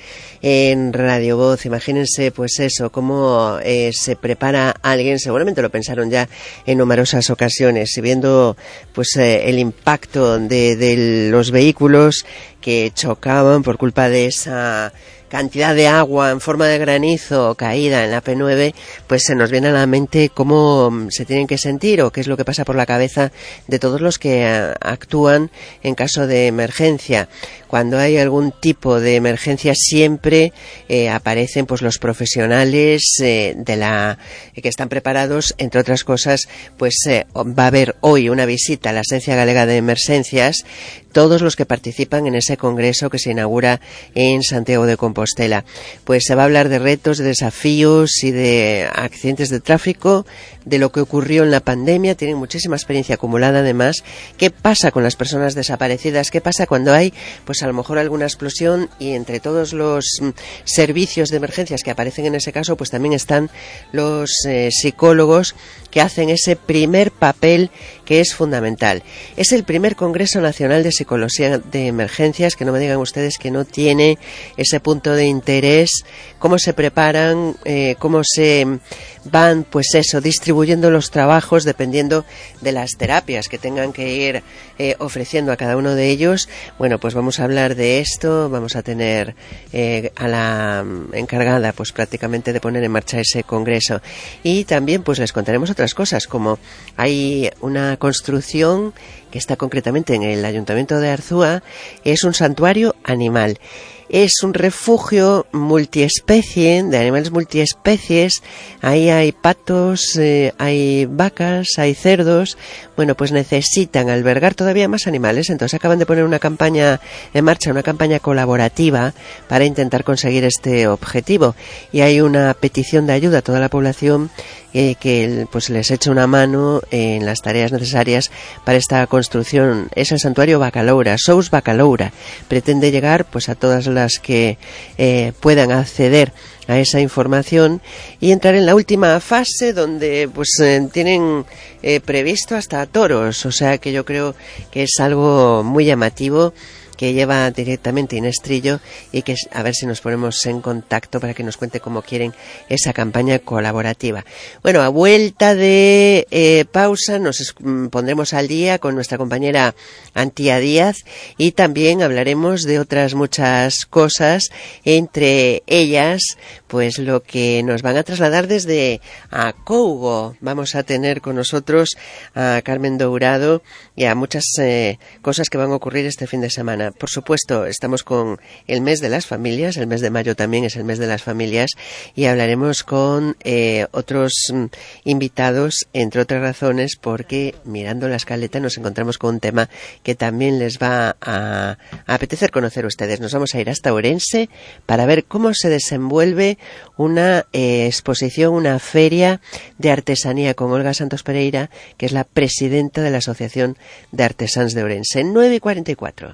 en Radio Voz. Imagínense pues eso, cómo eh, se prepara alguien, seguramente lo pensaron ya en numerosas ocasiones, y viendo pues eh, el impacto de, de los vehículos que chocaban por culpa de esa cantidad de agua en forma de granizo caída en la P nueve, pues se nos viene a la mente cómo se tienen que sentir o qué es lo que pasa por la cabeza de todos los que actúan en caso de emergencia. Cuando hay algún tipo de emergencia siempre eh, aparecen pues los profesionales eh, de la eh, que están preparados, entre otras cosas, pues eh, va a haber hoy una visita a la Agencia Galega de Emergencias, todos los que participan en ese congreso que se inaugura en Santiago de Compostela. Pues se va a hablar de retos, de desafíos y de accidentes de tráfico, de lo que ocurrió en la pandemia. Tienen muchísima experiencia acumulada además. ¿Qué pasa con las personas desaparecidas? ¿Qué pasa cuando hay pues a lo mejor alguna explosión? Y entre todos los mm, servicios de emergencias que aparecen en ese caso, pues también están los eh, psicólogos que hacen ese primer papel que es fundamental. Es el primer Congreso Nacional de Psicología de Emergencias, que no me digan ustedes que no tiene ese punto de interés, cómo se preparan, eh, cómo se van, pues eso, distribuyendo los trabajos dependiendo de las terapias que tengan que ir eh, ofreciendo a cada uno de ellos. Bueno, pues vamos a hablar de esto, vamos a tener eh, a la encargada pues prácticamente de poner en marcha ese congreso, y también pues les contaremos otras cosas, como hay una construcción que está concretamente en el Ayuntamiento de Arzúa, es un santuario animal. Es un refugio multiespecie, de animales multiespecies. Ahí hay patos, eh, hay vacas, hay cerdos. Bueno, pues necesitan albergar todavía más animales. Entonces acaban de poner una campaña en marcha, una campaña colaborativa para intentar conseguir este objetivo. Y hay una petición de ayuda a toda la población eh, que pues les eche una mano en las tareas necesarias para esta construcción. Es el santuario Bacaloura, Sous Bacaloura. Pretende llegar pues a todas las que eh, puedan acceder a esa información y entrar en la última fase donde pues eh, tienen eh, previsto hasta toros, o sea que yo creo que es algo muy llamativo, que lleva directamente Inés Trillo, y que a ver si nos ponemos en contacto para que nos cuente cómo quieren esa campaña colaborativa. Bueno, a vuelta de eh, pausa nos es, pondremos al día con nuestra compañera Antía Díaz, y también hablaremos de otras muchas cosas, entre ellas pues lo que nos van a trasladar desde a Cougo. Vamos a tener con nosotros a Carmen Dourado y a muchas eh, cosas que van a ocurrir este fin de semana. Por supuesto, estamos con el mes de las familias, el mes de mayo también es el mes de las familias, y hablaremos con eh, otros mm, invitados, entre otras razones, porque mirando la escaleta nos encontramos con un tema que también les va a, a apetecer conocer ustedes. Nos vamos a ir hasta Ourense para ver cómo se desenvuelve una eh, exposición, una feria de artesanía con Olga Santos Pereira, que es la presidenta de la Asociación de Artesans de Ourense. nueve y cuarenta y cuatro.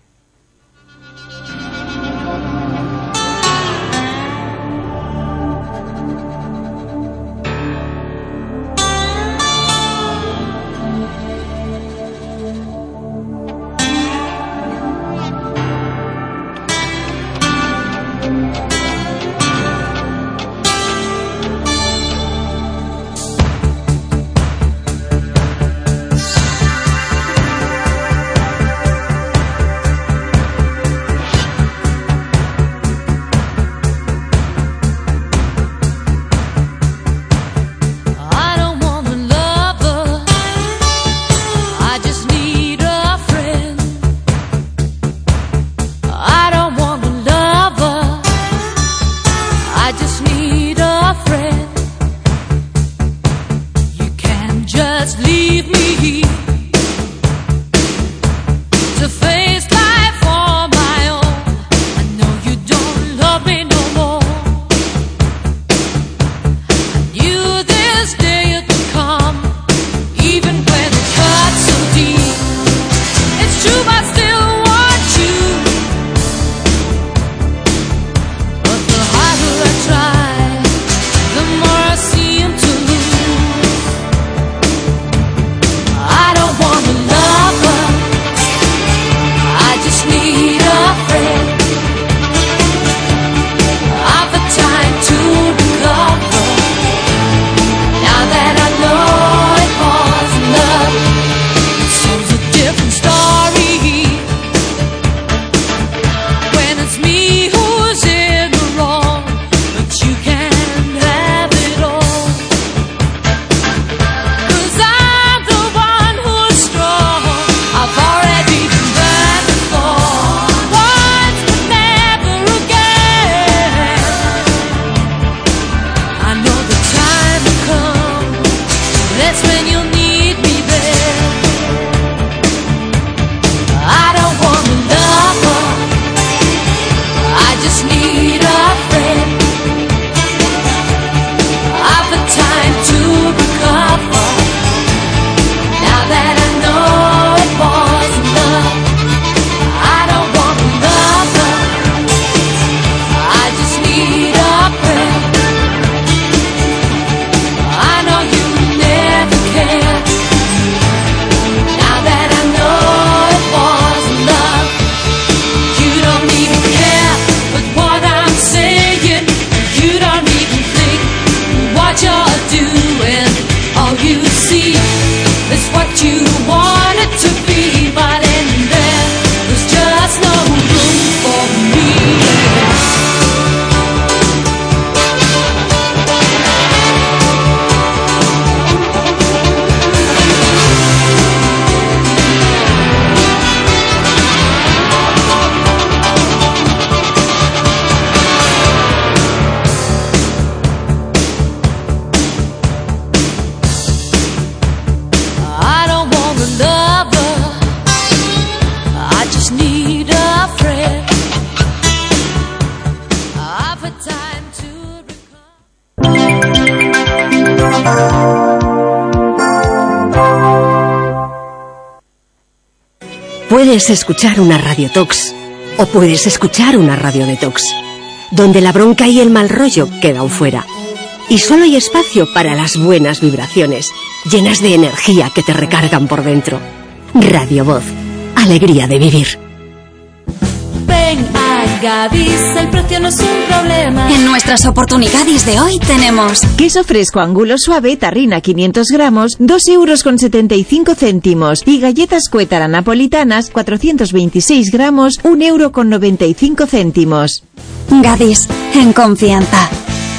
Puedes escuchar una radiotox o puedes escuchar una radio detox, donde la bronca y el mal rollo quedan fuera. Y solo hay espacio para las buenas vibraciones, llenas de energía que te recargan por dentro. Radio Voz, alegría de vivir. Ven a Gadis, el precio no es un problema. En nuestras oportunidades de hoy tenemos queso fresco angulo suave, tarrina quinientos gramos, dos euros con setenta y cinco céntimos. Y galletas cuétara napolitanas, cuatrocientos veintiséis gramos, un euro con noventa y cinco céntimos. Gadis, en confianza.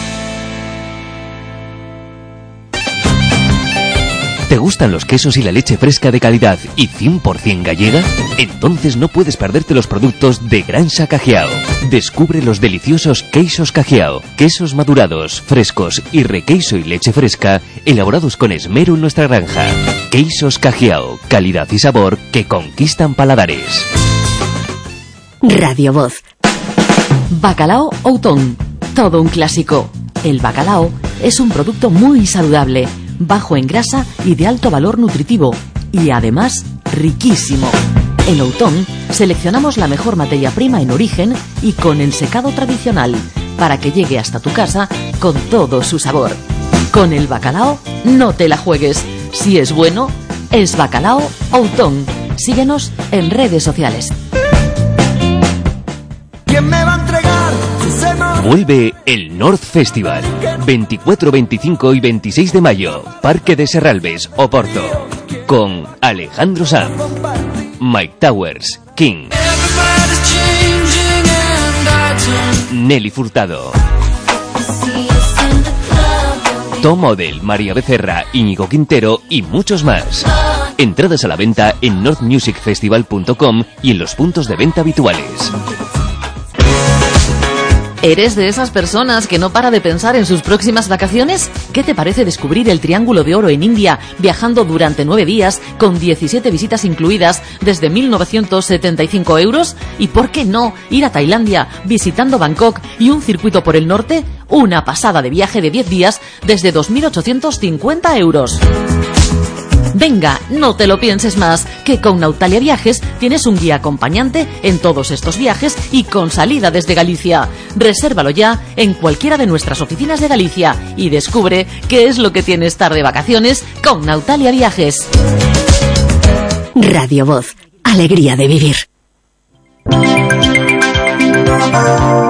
¿Te gustan los quesos y la leche fresca de calidad y cien por ciento gallega? Entonces no puedes perderte los productos de Granja Cajiao. Descubre los deliciosos queixos Cajiao, quesos madurados, frescos y requeiso y leche fresca, elaborados con esmero en nuestra granja. Queixos Cajiao, calidad y sabor que conquistan paladares. Radio Voz. Bacalao Outón, todo un clásico. El bacalao es un producto muy saludable, bajo en grasa y de alto valor nutritivo, y además riquísimo. En Outón seleccionamos la mejor materia prima en origen y con ensecado tradicional, para que llegue hasta tu casa con todo su sabor. Con el bacalao no te la juegues. Si es bueno, es Bacalao Outón. Síguenos en redes sociales. ¿Quién me va a entregar su seno? Vuelve el North Festival. veinticuatro, veinticinco y veintiséis de mayo. Parque de Serralbes, Oporto. Con Alejandro Sanz, Mike Towers, King, Nelly Furtado, Tom Odell, María Becerra, Íñigo Quintero y muchos más. Entradas a la venta en north music festival punto com y en los puntos de venta habituales. ¿Eres de esas personas que no para de pensar en sus próximas vacaciones? ¿Qué te parece descubrir el Triángulo de Oro en India, viajando durante nueve días, con diecisiete visitas incluidas, desde mil novecientos setenta y cinco euros? ¿Y por qué no ir a Tailandia, visitando Bangkok y un circuito por el norte? Una pasada de viaje de diez días, desde dos mil ochocientos cincuenta euros. Venga, no te lo pienses más, que con Nautalia Viajes tienes un guía acompañante en todos estos viajes y con salida desde Galicia. Resérvalo ya en cualquiera de nuestras oficinas de Galicia y descubre qué es lo que tiene estar de vacaciones con Nautalia Viajes. Radio Voz, alegría de vivir.